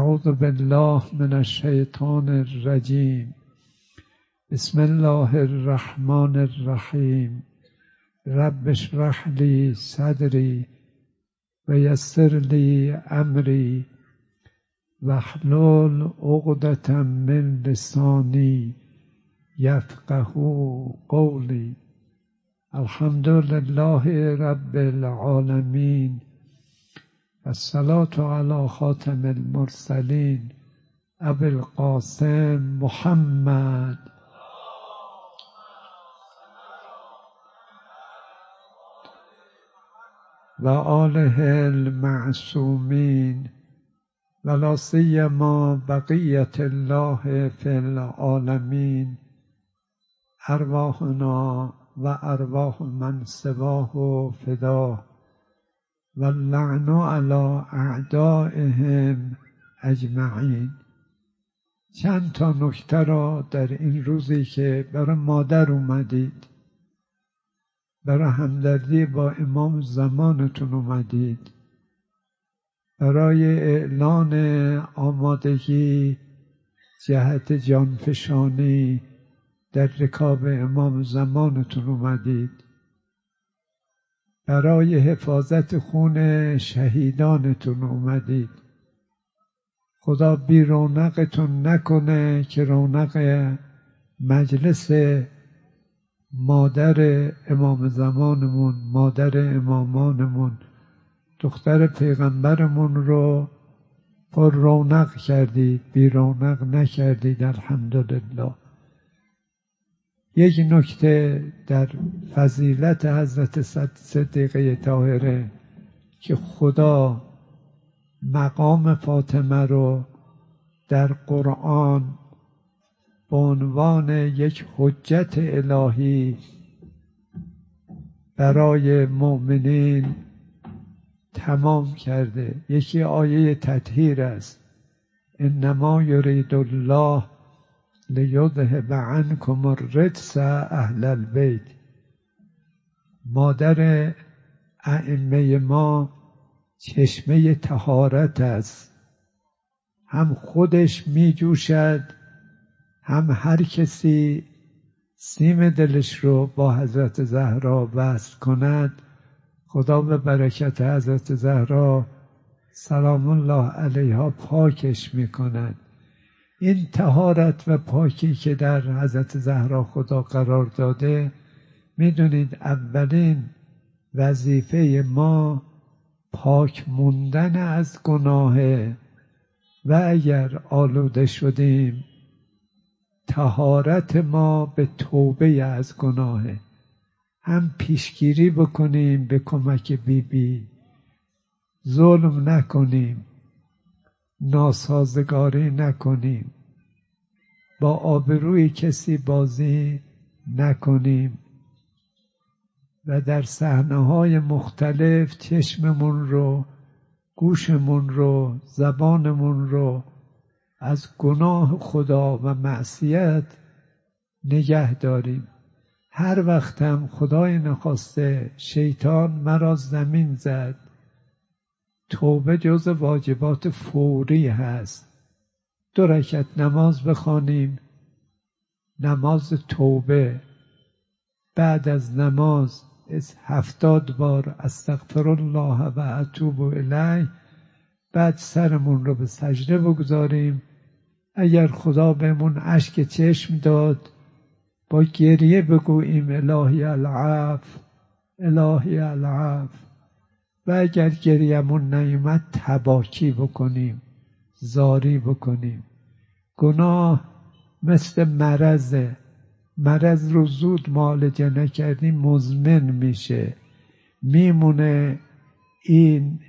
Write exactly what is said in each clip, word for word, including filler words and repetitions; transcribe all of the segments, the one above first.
اعوذ بالله من الشیطان الرجیم. بسم الله الرحمن الرحیم. رب اشرح لی صدری و یسر لی امری واحلل عقدة من لسانی یفقهوا قولی. الحمد لله رب العالمین. الصلاة علی خاتم المرسلین ابی القاسم محمد و آله المعصومین و لا سیما بقیة الله فی العالمین. ارواحنا و ارواح من سواه فداه و اللعن علی اعدائهم اجمعین. چند تا نکته را در این روزی که برای مادر اومدید، برای همدردی با امام زمانتون اومدید، برای اعلان آمادگی جهت جانفشانی در رکاب امام زمانتون اومدید، برای حفاظت خون شهیدانتون اومدید. خدا بی رونقتون نکنه که رونق مجلس مادر امام زمانمون، مادر امامانمون، دختر پیغمبرمون رو پر رونق کردید، بی رونق نکردید. الحمدلله. یک نکته در فضیلت حضرت صدیقه طاهره که خدا مقام فاطمه رو در قرآن به عنوان یک حجت الهی برای مؤمنین تمام کرده. یکی آیه تطهیر است. انما یرید الله لیذهب عنکم الرجس اهل البیت. مادر ائمه ما چشمه طهارت است. هم خودش می جوشد، هم هر کسی سیم دلش رو با حضرت زهرا وصل کند، خدا به برکت حضرت زهرا سلام الله علیها پاکش می کند. این طهارت و پاکی که در حضرت زهرا خدا قرار داده، میدونید اولین وظیفه ما پاک موندن از گناهه و اگر آلوده شدیم طهارت ما به توبه از گناهه. هم پیشگیری بکنیم به کمک بی بی، ظلم نکنیم، ناسازگاری نکنیم، با آبروی کسی بازی نکنیم و در صحنه‌های مختلف چشممون رو، گوشمون رو، زبانمون رو از گناه خدا و معصیت نگه داریم. هر وقت هم خدای نخواسته شیطان مرا زمین زد، توبه جز واجبات فوری هست. دو رکعت نماز بخوانیم، نماز توبه. بعد از نماز هفتاد بار استغفر الله و اتوب الیه. بعد سرمون رو به سجده بگذاریم. اگر خدا بهمون اشک چشم داد، با گریه بگوییم الهی العفو، الهی العفو. و اگر گریه‌مون نیامد تباکی بکنیم، زاری بکنیم. گناه مثل مرضه. مرض رو زود معالجه نکردیم مزمن میشه، میمونه این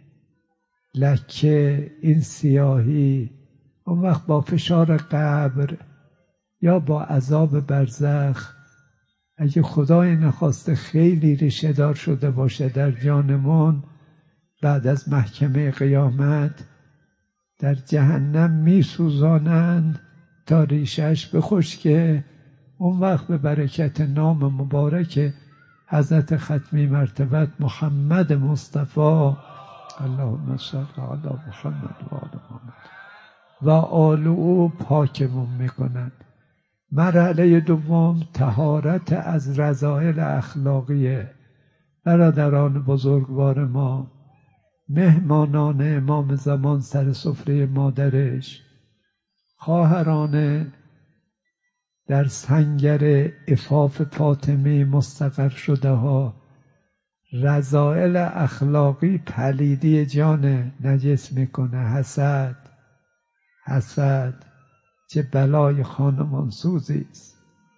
لکه، این سیاهی. اون وقت با فشار قبر یا با عذاب برزخ، اگه خدای نخواسته خیلی ریشه دار شده باشه در جانمون، بعد از محکمه قیامت در جهنم میسوزانند تا ریشش بخشکه. اون وقت به برکت نام مبارک حضرت ختمی مرتبت محمد مصطفی اللهم صل علی محمد و آل محمد و آل او پاکمون میکنن. مرحله دوم طهارت از رذائل اخلاقیه. برادران بزرگوار ما، مهمانان امام زمان سر سفره مادرش، خواهران در سنگر عفاف فاطمه مستقر شده ها، رذائل اخلاقی پلیدی جان نجس میکنه. حسد، حسد چه بلای خانمان سوزی است.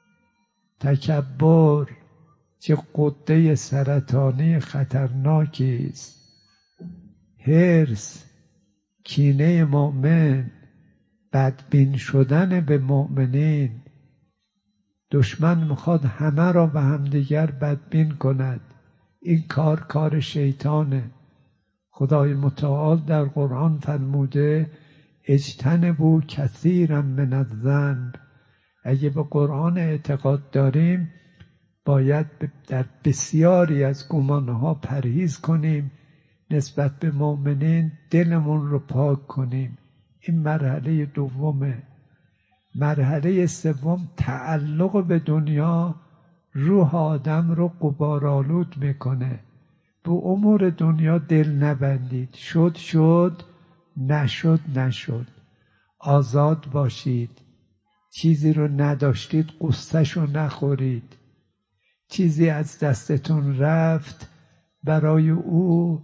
تکبر چه غده سرطانی خطرناکی است. حرص، کینه مؤمن، بدبین شدن به مؤمنین. دشمن میخواد همه را به همدیگر بدبین کند. این کار کار شیطانه. خدای متعال در قرآن فرموده اجتنبوا کثیرا من الذنب. اگه به قرآن اعتقاد داریم باید در بسیاری از گمانها پرهیز کنیم، نسبت به مؤمنین دلمون رو پاک کنیم. این مرحله دومه. مرحله سوم تعلق به دنیا روح آدم رو غبارآلود میکنه. به امور دنیا دل نبندید. شد شد، نشد نشد. آزاد باشید. چیزی رو نداشتید قصه‌ش رو نخورید. چیزی از دستتون رفت برای او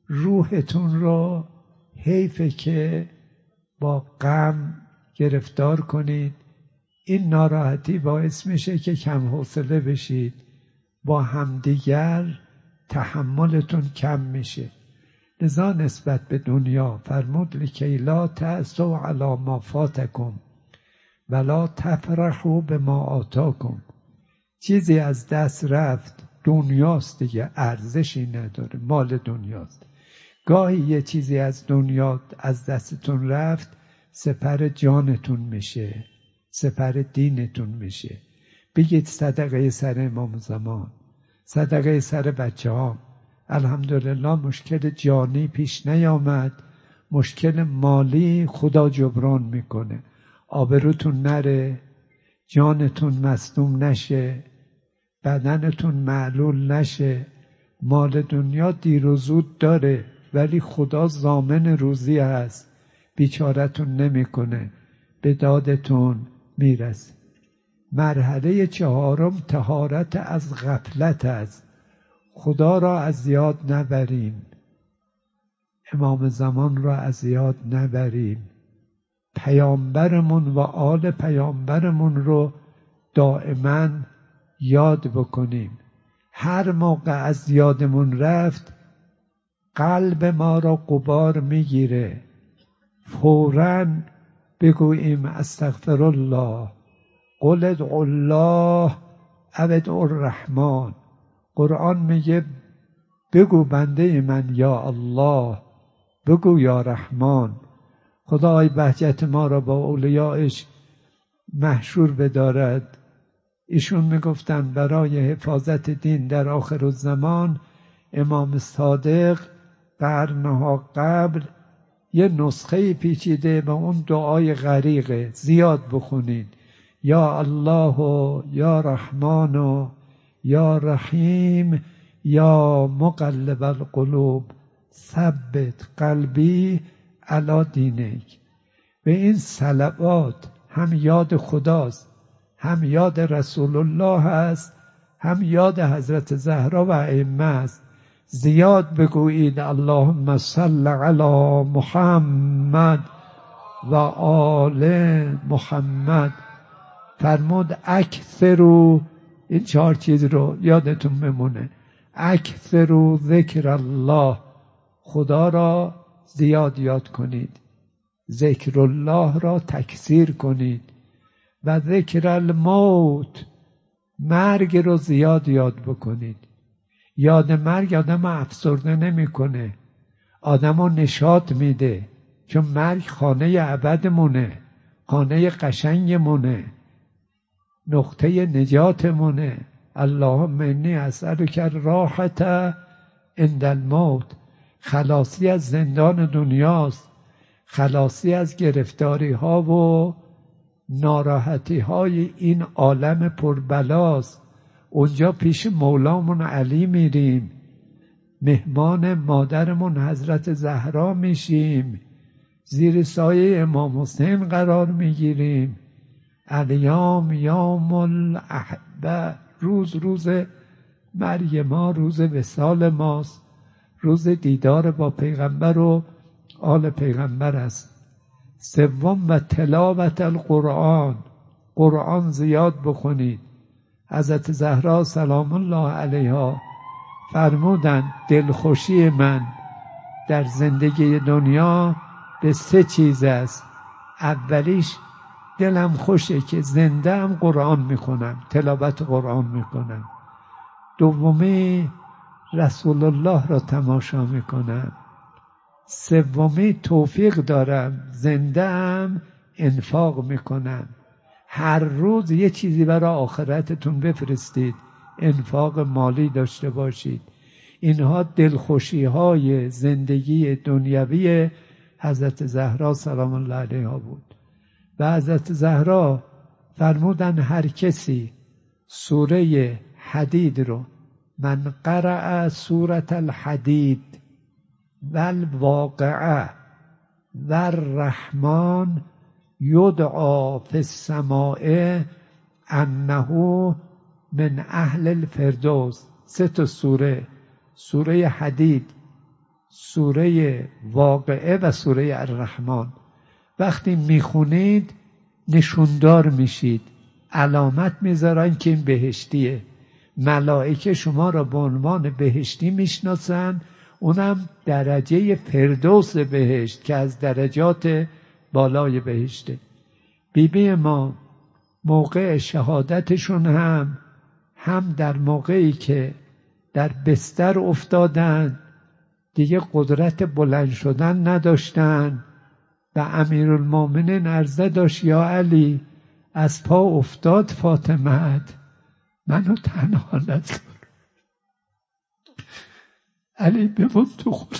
روحتون رو حیفه که با غم گرفتار کنید. این ناراحتی باعث میشه که کم حوصله بشید. با همدیگر تحملتون کم میشه. لذا نسبت به دنیا فرمود لکی لا تأسوا علی ما فاتکم ولا تفرحوا بما آتاکم. چیزی از دست رفت، دنیاست دیگه، ارزشی نداره، مال دنیاست. گاهی یه چیزی از دنیا از دستتون رفت، سپر جانتون میشه، سپر دینتون میشه. بگید صدقه سر امام زمان، صدقه سر بچه ها. الحمدلله مشکل جانی پیش نیامد، مشکل مالی خدا جبران میکنه. آبروتون نره، جانتون مصدوم نشه، بدنتون معلول نشه. مال دنیا دیر و زود داره ولی خدا ضامن روزی هست، بیچارتون نمیکنه، به دادتون میرسه. مرحله چهارم طهارت از غفلت است. خدا را از یاد نبریم، امام زمان را از یاد نبریم، پیامبرمون و آل پیامبرمون رو دائما یاد بکنیم. هر موقع از یادمون رفت قلب ما را غبار میگیره. فوراً بگوییم استغفر الله، قل ادعوا الله او ادعوا الرحمن. قرآن میگه بگو بنده من یا الله، بگو یا رحمان. خدای بهجت ما را با اولیایش محشور بدارد. ایشون میگفتن برای حفاظت دین در آخر الزمان امام صادق قرنها قبل یه نسخه پیچیده به اون دعای غریقه زیاد بخونید. یا الله و یا رحمان و یا رحیم یا مقلب القلوب ثبت قلبی علی دینک. به این صلوات هم یاد خداست، هم یاد رسول الله است، هم یاد حضرت زهرا و ائمه است. زیاد بگویید اللهم صل علی محمد و آل محمد. فرمود اکثروا، این چهار چیز رو یادتون بمونه، اکثروا ذکر الله، خدا را زیاد یاد کنید، ذکر الله را تکثیر کنید، و ذکر الموت، مرگ رو زیاد یاد بکنید. یاد مرگ آدم افسرده نمیکنه، آدم رو نشاط میده، چون مرگ خانه ابدمونه، خانه قشنگمونه، نقطه نجاتمونه. اللهم انی اسألک الراحة عند الموت، خلاصی از زندان دنیاست. خلاصی از گرفتاری ها و ناراحتی های این عالم پربلاست. اونجا پیش مولامون علی میریم، مهمان مادرمون حضرت زهرا میشیم، زیر سایه امام حسین قرار میگیریم. الیام یوم الاحبه، روز روز مرگ ما، روز وصال ماست، روز دیدار با پیغمبر و آل پیغمبر است. سوم و تلاوت القرآن، قرآن زیاد بخونید. حضرت زهرا سلام الله علیها فرمودند دلخوشی من در زندگی دنیا به سه چیز است. اولیش دلم خوشه که زنده ام قرآن میکنم، تلاوت قرآن میکنم. دومی رسول الله را تماشا میکنم. سومی توفیق دارم زنده ام انفاق میکنم. هر روز یه چیزی برای آخرتتون بفرستید، انفاق مالی داشته باشید. اینها دلخوشی های زندگی دنیوی حضرت زهرا سلام الله علیها بود. و حضرت زهرا فرمودن هر کسی سوره حدید رو، من قرأ سوره الحدید و الواقعه و الرحمن یدعا فی السماء انه من اهل الفردوس. سه تا سوره، سوره حدید، سوره واقعه و سوره الرحمن، وقتی میخونید نشوندار میشید، علامت میذارن که این بهشتیه. ملائکه شما را به عنوان بهشتی میشناسن، اونم درجه فردوس بهشت که از درجات بالای بهشته. بیبی ما موقع شهادتشون هم هم در موقعی که در بستر افتادن دیگه قدرت بلند شدن نداشتن و امیرالمومنین عرضه داشت یا علی از پا افتاد فاطمه، منو تنها نذار، علی بمون تو خونه،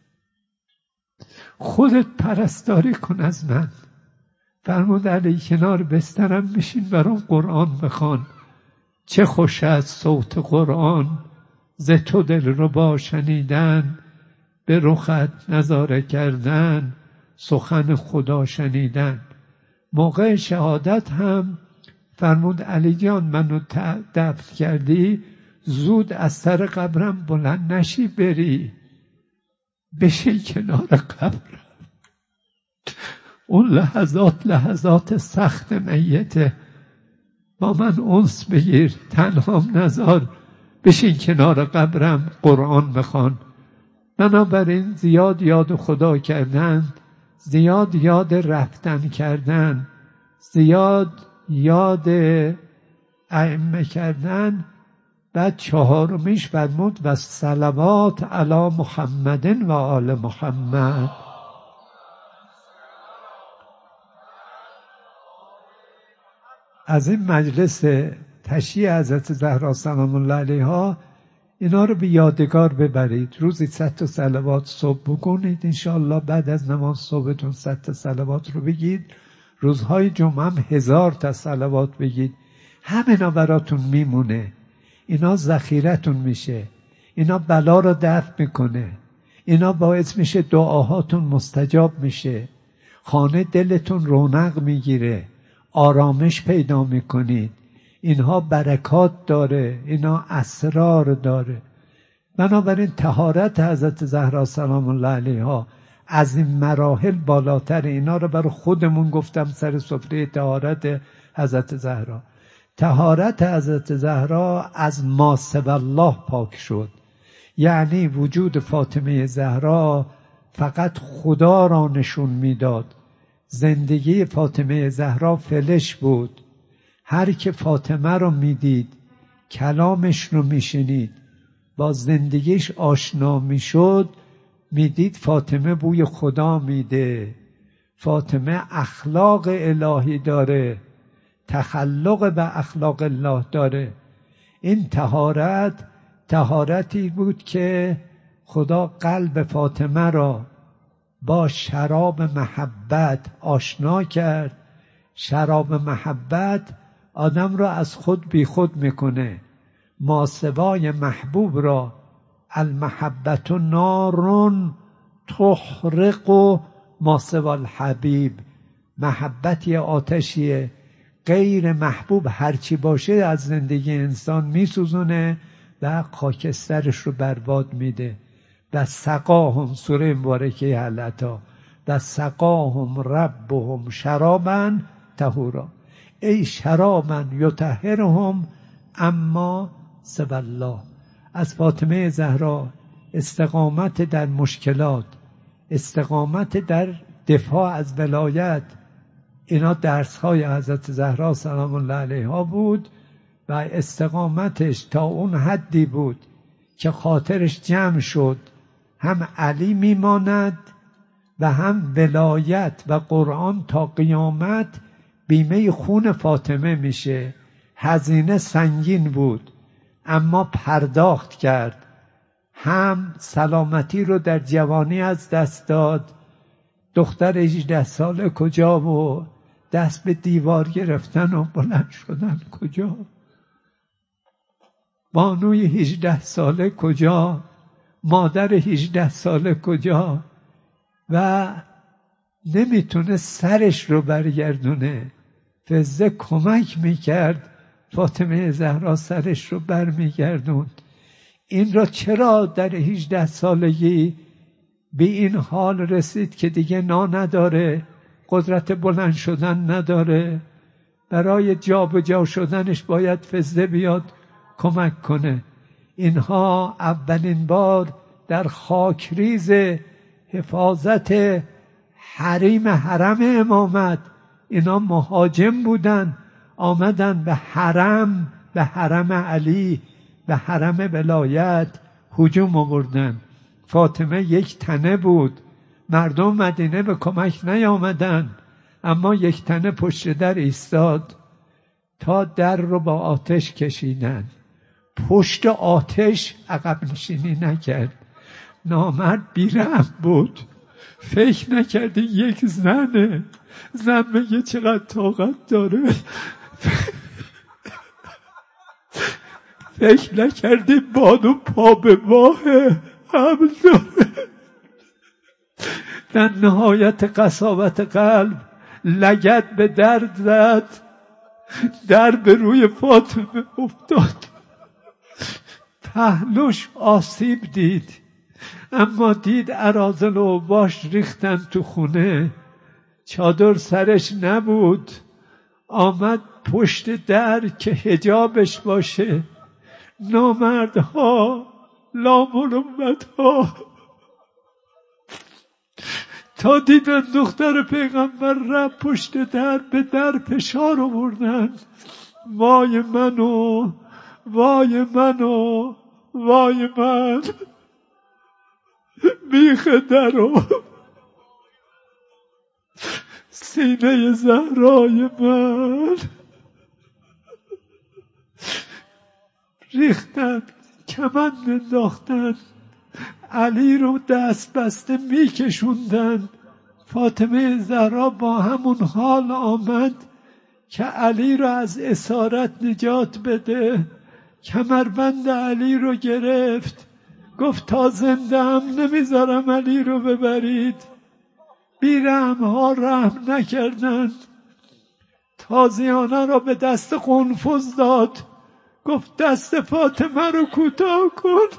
خودت پرستاری کن از من. فرمود علی کنار بسترم بشین برام قرآن بخوان، چه خوش از صوت قرآن ز تو دل رو با شنیدن، به رخت نظاره کردن سخن خدا شنیدن. موقع شهادت هم فرمود علی جان منو دفن کردی، زود از سر قبرم بلند نشی بری، بشین کنار قبرم. اون لحظات لحظات سخت میته، با من انس بگیر، تنهام نذار، بشین کنار قبرم قرآن بخوان. بنابراین زیاد یاد خدا کردن، زیاد یاد رفتن کردن، زیاد یاد ائمه کردن. بعد چهارمیش فرمود و صلوات علی محمد و آل محمد. از این مجلس تشییع حضرت زهرا سلام الله علیها اینا رو به یادگار ببرید. روزی صد تا صلوات صبح بکنید انشاءالله، بعد از نماز صبحتون صد تا صلوات رو بگید، روزهای جمعه هم هزار تا صلوات بگید. همینا براتون میمونه، اینا ذخیرتون میشه، اینا بلا رو دفع میکنه، اینا باعث میشه دعاهاتون مستجاب میشه، خانه دلتون رونق میگیره، آرامش پیدا میکنید. اینها برکات داره، اینا اسرار داره. بنابراین طهارت حضرت زهرا سلام الله علیها از این مراحل بالاتر. اینا رو برای خودمون گفتم سر سفره طهارت حضرت زهرا. طهارت حضرت زهرا از ما سوی الله پاک شد، یعنی وجود فاطمه زهرا فقط خدا را نشون میداد. زندگی فاطمه زهرا فلش بود. هر که فاطمه رو میدید، کلامش رو میشنید، با زندگیش آشنا میشد، میدید فاطمه بوی خدا میده، فاطمه اخلاق الهی داره، تخلق به اخلاق الله داره. این طهارت طهارتی بود که خدا قلب فاطمه را با شراب محبت آشنا کرد. شراب محبت آدم را از خود بی خود میکنه. ماسوای محبوب را المحبت نارون تحرق و ماسوا الحبیب، محبتی آتشیه، غیر محبوب هرچی باشه از زندگی انسان میسوزونه و خاکسترش رو برباد میده. و سقاهم، سوره مبارکه حلتا، و سقاهم ربهم شرابا طهورا، ای شرابا یطهرهم اما سوی الله. از فاطمه زهرا استقامت در مشکلات، استقامت در دفاع از ولایت، اینا درس‌های حضرت زهرا سلام الله علیها بود و استقامتش تا اون حدی بود که خاطرش جمع شد، هم علی میماند و هم ولایت و قرآن تا قیامت بیمه خون فاطمه میشه. هزینه سنگین بود اما پرداخت کرد. هم سلامتی رو در جوانی از دست داد، دختر هجده ساله کجا و دست به دیوار گرفتن و بلند شدن کجا، بانوی هجده ساله کجا، مادر هجده ساله کجا، و نمیتونه سرش رو برگردونه. فزه کمک میکرد، فاطمه زهرا سرش رو برمیگردوند. این را چرا در هجده سالگی به این حال رسید که دیگه نا نداره، قدرت بلند شدن نداره؟ برای جا به جا شدنش باید فزه بیاد کمک کنه. اینها اولین بار در خاکریز حفاظت حریم حرم امامت، اینا مهاجم بودن، آمدن به حرم، به حرم علی، به حرم ولایت هجوم آوردن. فاطمه یک تنه بود، مردم مدینه به کمک نیامدن، اما یک تنه پشت در ایستاد تا در رو با آتش کشیدن. پشت آتش عقب نشینی نکرد. نامرد بیرحم بود، فکر نکردی یک زنه، زن میگه چقدر طاقت داره، فکر نکردی بانو پا به ماه حمل داره. در نهایت قساوت قلب لگد به درد زد، در به روی فاطمه افتاد، پهلوش آسیب دید، اما دید اراذل و باش ریختن تو خونه، چادر سرش نبود، آمد پشت در که حجابش باشه. نامردها، لامروتها تا دیدن دختر پیغمبر رفت پشت در، به در فشار آوردن. وای منو، وای منو، وای من، بیخ درو، سینه زهرای من. ریختن، کمند انداختن، علی رو دست بسته میکشوندن. فاطمه زهرا با همون حال آمد که علی رو از اسارت نجات بده، کمربند علی رو گرفت، گفت تا زنده هم نمیذارم علی رو ببرید. بیرحم ها رحم نکردند، تازیانه را به دست قنفذ داد، گفت دست فاطمه رو کوتاه کن.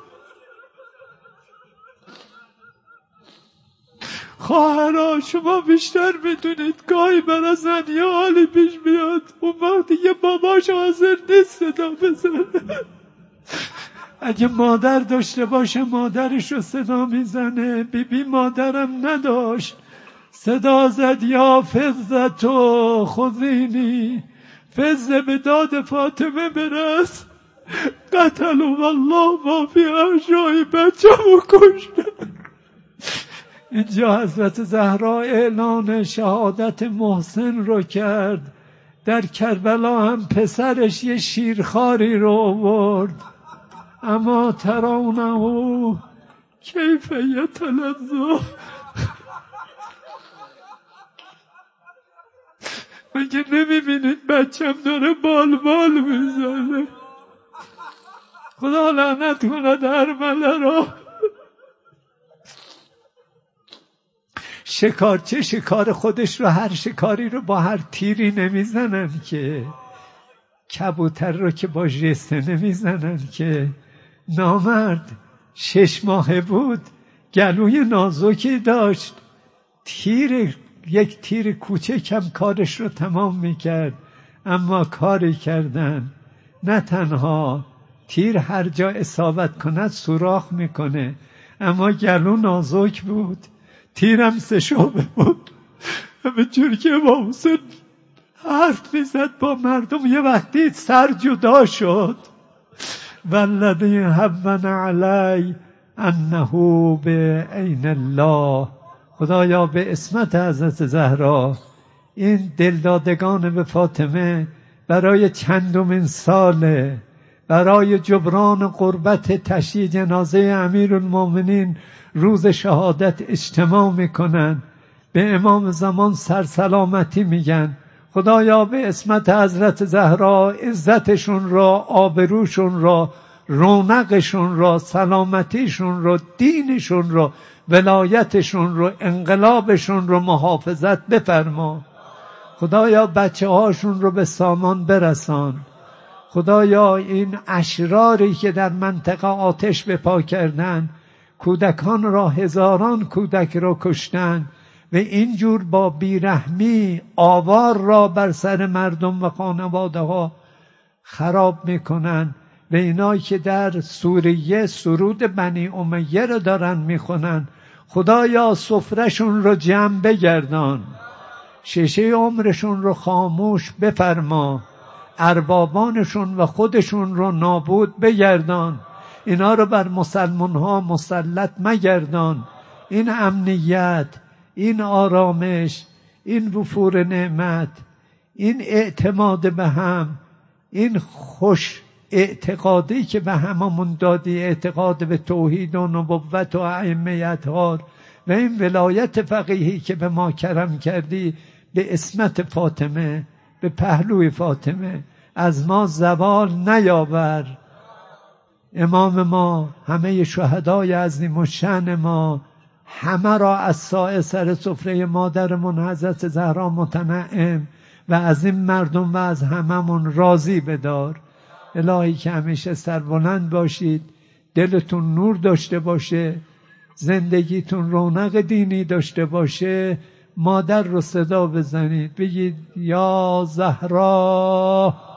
خواهرها شما بیشتر میدونید، گاهی برای زن یه حالی پیش بیاد، اون وقت دیگه باباش حاضر نیست صدا بزنه. اگه مادر داشته باشه مادرش رو صدا میزنه. بی بی مادرم نداشت، صدا زد یا فزتو خذینی، فزه به داد فاطمه برس، قتلوا والله ما فی ارجای بچه و کشتن. اینجا حضرت زهرا اعلان شهادت محسن رو کرد. در کربلا هم پسرش یه شیرخواری رو آورد. اما ترونه کیف یتلذذ، مگه نمیبینید بچم داره بال بال میزنه؟ خدا لعنت کند ارمله را. شکارچه شکار خودش رو، هر شکاری رو با هر تیری نمیزنن که، کبوتر رو که با ژسته نمیزنن که. نامرد شش ماهه بود، گلوی نازکی داشت، تیر یک تیر کوچکم کارش رو تمام میکرد. اما کاری کردن نه تنها تیر هر جا اصابت کند سوراخ میکنه، اما گلو نازک بود، تیرم سه شعبه بود. به جوری که با حسین حرف میزد با مردم یه وقتی سر جدا شد. والذی هون علی انه به عین الله. خدایا به اسمت حضرت زهرا این دلدادگان به فاطمه برای چندمین ساله، برای جبران قربت تشییع جنازه امیرالمومنین روز شهادت اجتماع میکنن، به امام زمان سرسلامتی میگن. خدایا به اسمت حضرت زهرا عزتشون را، آبروشون را، رونقشون را، سلامتیشون را، دینشون را، ولایتشون رو، انقلابشون رو محافظت بفرما. خدایا بچه هاشون رو به سامان برسان. خدایا این اشراری که در منطقه آتش به پا کردن، کودکان را، هزاران کودک را کشتن و اینجور با بیرحمی آوار را بر سر مردم و خانواده ها خراب میکنن، و اینایی که در سوریه سرود بنی امیه رو دارن میخونن، خدایا سفرهشون رو جمع بگردان، شیشه عمرشون رو خاموش بفرما، اربابانشون و خودشون رو نابود بگردان، اینا رو بر مسلمان ها مسلط مگردان. این امنیت، این آرامش، این وفور نعمت، این اعتماد به هم، این خوش اعتقادی که به هممون دادی، اعتقاد به توحید و نبوت و ائمه اطهار، و این ولایت فقیهی که به ما کرم کردی، به اسمت فاطمه، به پهلوی فاطمه از ما زوال نیاور. امام ما، همه شهدای عظیم الشأن ما، همه را از سایه سر سفره مادرمون حضرت زهرا متنعم و از این مردم و از هممون راضی بدار. الهی که همیشه سربلند باشید، دلتون نور داشته باشه، زندگیتون رونق دینی داشته باشه. مادر رو صدا بزنید، بگید یا زهرا.